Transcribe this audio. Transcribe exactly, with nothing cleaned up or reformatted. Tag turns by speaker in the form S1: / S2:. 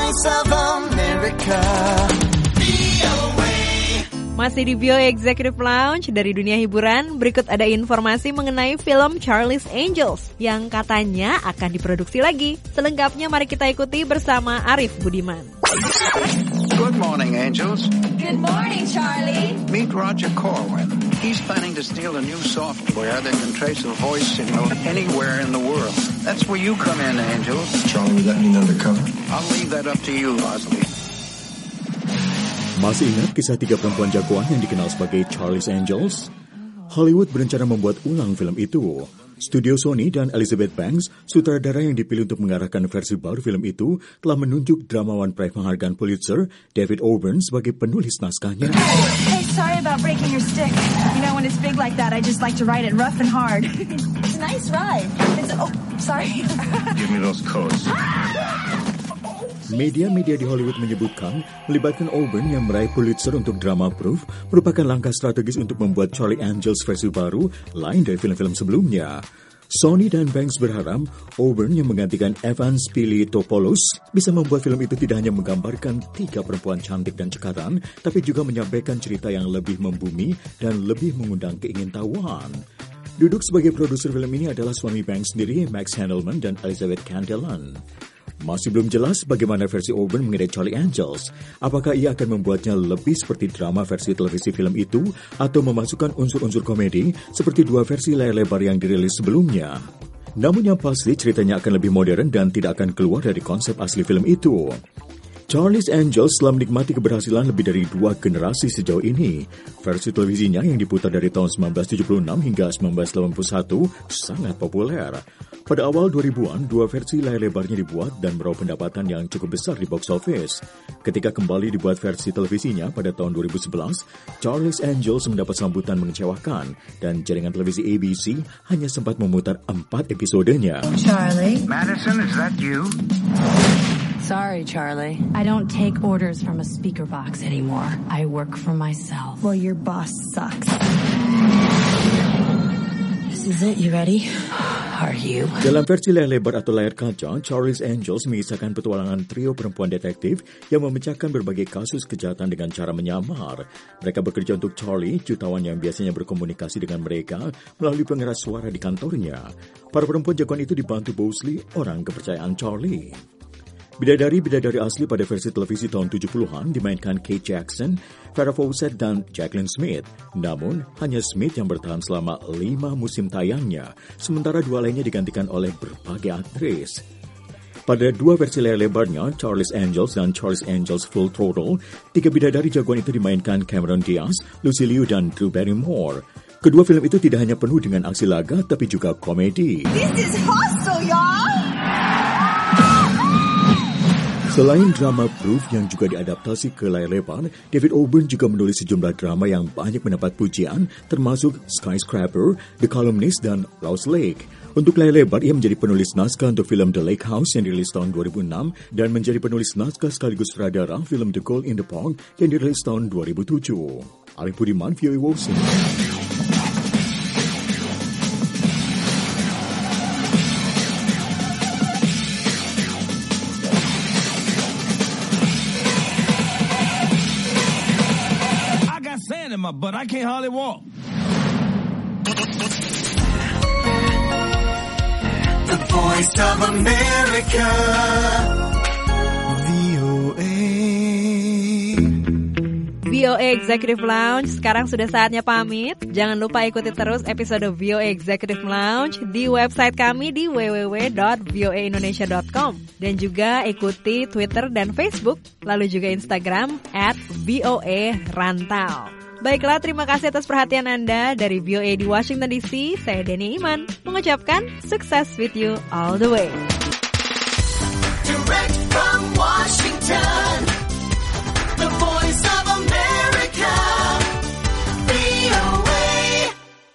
S1: voice of America.
S2: Masih di V O A Executive Lounge. Dari dunia hiburan, berikut ada informasi mengenai film Charlie's Angels yang katanya akan diproduksi lagi. Selengkapnya mari kita ikuti bersama Arif Budiman.
S3: Good morning, Angels.
S4: Good morning, Charlie.
S3: Meet Roger Corwin. He's planning to steal a new software that can trace a voice signal anywhere in the world. That's where you come in, Angels.
S5: Charlie, would that mean undercover?
S3: I'll leave that up to you, Leslie.
S6: Masih ingat kisah tiga perempuan jagoan yang dikenal sebagai Charlie's Angels? Hollywood berencana membuat ulang film itu. Studio Sony dan Elizabeth Banks, sutradara yang dipilih untuk mengarahkan versi baru film itu, telah menunjuk dramawan peraih penghargaan Pulitzer, David Auburn, sebagai penulis naskahnya.
S4: Hey, sorry about breaking your stick. You know, when it's big like that, I just like to ride it rough and hard. It's a nice ride. It's, oh, sorry.
S5: Give me those codes.
S6: Media-media di Hollywood menyebutkan melibatkan Auburn yang meraih Pulitzer untuk drama Proof merupakan langkah strategis untuk membuat Charlie Angels versi baru lain dari film-film sebelumnya. Sony dan Banks berharap Auburn yang menggantikan Evans Piliotopoulos bisa membuat film itu tidak hanya menggambarkan tiga perempuan cantik dan cekatan, tapi juga menyampaikan cerita yang lebih membumi dan lebih mengundang keingintahuan. Duduk sebagai produser film ini adalah suami Banks sendiri, Max Handelman dan Elizabeth Cantillon. Masih belum jelas bagaimana versi Auburn mengenai Charlie Angels. Apakah ia akan membuatnya lebih seperti drama versi televisi film itu atau memasukkan unsur-unsur komedi seperti dua versi layar lebar yang dirilis sebelumnya. Namun yang pasti ceritanya akan lebih modern dan tidak akan keluar dari konsep asli film itu. Charlie's Angels telah menikmati keberhasilan lebih dari dua generasi sejauh ini. Versi televisinya yang diputar dari tahun sembilan belas tujuh puluh enam hingga sembilan belas delapan puluh satu sangat populer. Pada awal dua ribuan, dua versi layar lebarnya dibuat dan meraup pendapatan yang cukup besar di box office. Ketika kembali dibuat versi televisinya pada tahun dua ribu sebelas, Charlie's Angels mendapat sambutan mengecewakan dan jaringan televisi A B C hanya sempat memutar empat episodenya.
S4: Charlie.
S3: Madison, is that you?
S7: Sorry, Charlie. I don't take orders from a speaker box anymore. I work for myself.
S4: Well, your boss sucks.
S7: This is it. You ready? Are you?
S6: Dalam versi layar lebar atau layar kaca, Charlie's Angels mengisahkan petualangan trio perempuan detektif yang memecahkan berbagai kasus kejahatan dengan cara menyamar. Mereka bekerja untuk Charlie, jutawan yang biasanya berkomunikasi dengan mereka melalui pengeras suara di kantornya. Para perempuan jagoan itu dibantu Bosley, orang kepercayaan Charlie. Bidadari-bidadari asli pada versi televisi tahun tujuh puluhan dimainkan Kate Jackson, Farrah Fawcett, dan Jacqueline Smith. Namun, hanya Smith yang bertahan selama lima musim tayangnya, sementara dua lainnya digantikan oleh berbagai aktris. Pada dua versi layar lebarnya, Charlie's Angels dan Charlie's Angels Full Throttle, tiga bidadari jagoan itu dimainkan Cameron Diaz, Lucy Liu, dan Drew Barrymore. Kedua film itu tidak hanya penuh dengan aksi laga, tapi juga komedi.
S4: This is hostile, y'all!
S6: Selain drama Proof yang juga diadaptasi ke layar lebar, David Auburn juga menulis sejumlah drama yang banyak mendapat pujian, termasuk Skyscraper, The Columnist, dan Lost Lake. Untuk layar lebar, ia menjadi penulis naskah untuk film The Lake House yang dirilis tahun dua ribu enam dan menjadi penulis naskah sekaligus sutradara film The Girl in the Park yang dirilis tahun dua ribu tujuh. Arif Budiman, V O A Washington.
S8: But I can't hardly walk.
S1: The voice of America. V O A.
S2: V O A Executive Lounge, sekarang sudah saatnya pamit. Jangan lupa ikuti terus episode V O A Executive Lounge di website kami di w w w dot v o a indonesia dot com. Dan juga ikuti Twitter dan Facebook, lalu juga Instagram at V O A Rantau. Baiklah, terima kasih atas perhatian Anda. Dari V O A di Washington D C, saya Denny Iman mengucapkan success with you all the way.
S1: Direct from Washington.